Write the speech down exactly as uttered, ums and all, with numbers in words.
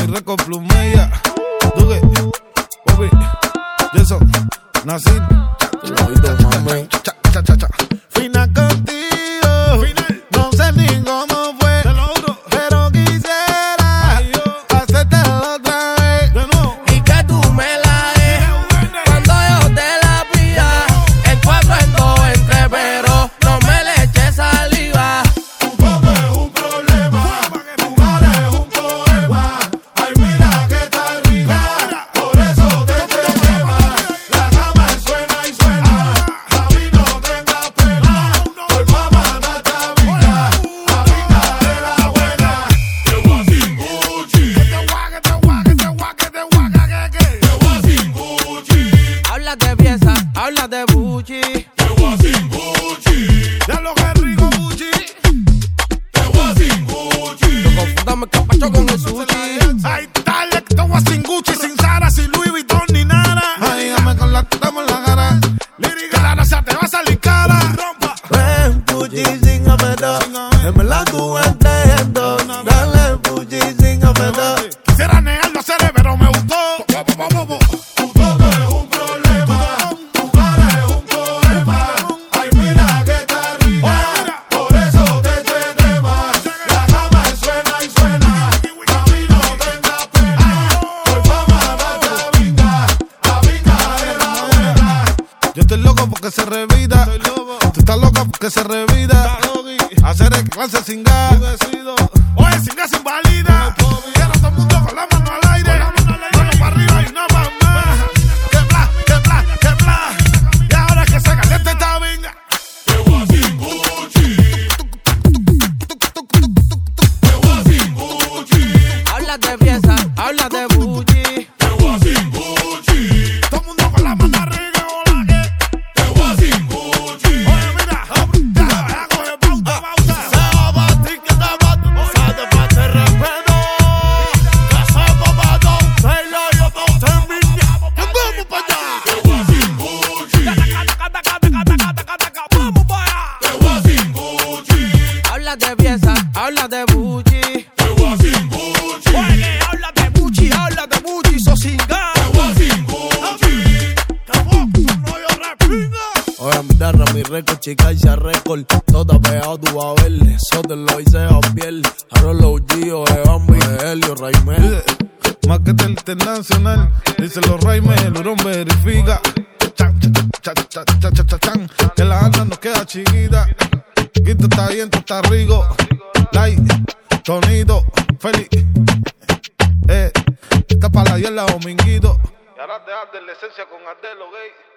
mi récord Plumella, Duque, Bobby, Jason, Nasir, cha, cha, cha, cha. Fina contigo, final. No sé ni cómo fue, pero quisiera hacerte otra vez. Y que tú me la des cuando yo te la pida. El cuatro en dos entre, pero no me le eches saliva. Tu poco es un problema, tu cara es un poema. Ay, mira que está rica, por eso te quema. La cama suena y suena, a mí no tengas pena. Por mamá date a vida, a vida de la buena. Te voy sin Gucci, Te guaque, te guaque, te guaque, te guaca, que que. te voy sin Gucci, Habla de pieza, habla de Gucci. te voy sin Gucci, Ya lo que rico Gucci. te voy sin Gucci. Confúndame capacho con el sushi. Ay, dale, que te voy sin Gucci, sin Zara, sin Louis Vuitton ni nada. Ay, dígame con la teta en la cara. Lírica, la raza te va a salir cara. Rompa. Ven, Fuji sin apetito. En verdad tú entiendo. Dale, Fuji sin apetito. Quisiera negarlo, hacer, pero me gustó. Tu poco es un problema, tu cara es un poema. Ay, mira que está rica, por eso te tema. La cama suena y suena, a mí no tengas pena. Por fama date a vinga, a vinga de la buena. Yo estoy loco porque se revida. Tú estás loca porque se revida. Hacer el clase sin gas. Oye, sin gas invalida. Quiero todo el mundo con la mano al aire. Mano para arriba y no para más. Que bla, que bla, que bla. Y ahora que se caliente esta vinga. Te voy sin Gucci, te voy sin Gucci, Habla de pieza, habla de Gucci. te voy sin Gucci, Todo el mundo con la mano arriba. Hola, que. te voy sin Gucci. Oye, mira. Ya, ya, coge pauta, pauta. Se va pa' ti que te mato. Salte pa' te respeto. Que somos pa' dos. Taylor, yo no te envidia. Nos vamos pa' allá. Te voy sin Gucci, Vamos para allá. te voy sin Gucci, Habla de pieza, habla de Gucci. te voy sin Gucci, Oye, habla de Gucci, habla de Gucci, so sin gas. te voy sin Gucci. Oye, mira, mi récord, chica, y se récord. Toda pegado, tú vas a ver. Eso te lo hice a piel. Arolo, Gio, Bambi, Helio, Raimel. Más que del internacional, dice los Raimes, el hurón verifica. Chan, cha, cha, cha, cha, cha, cha, chan, que la alma nos queda chiquita. Quinto está bien, tú estás rico. Light, Tonito, Feli. Eh, está para la hierba, Dominguito. Y ahora te das de la esencia con Ardelo, gay.